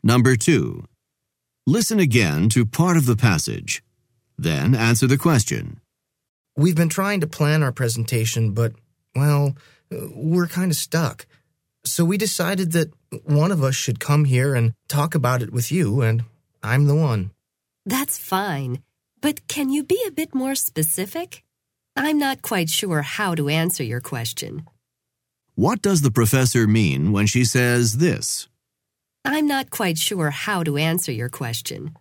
Number 2. Listen again to part of the passage. Then answer the question. We've been trying to plan our presentation, but, we're kind of stuck. So we decided that one of us should come here and talk about it with you, and I'm the one. That's fine, but can you be a bit more specific? I'm not quite sure how to answer your question. What does the professor mean when she says this? I'm not quite sure how to answer your question.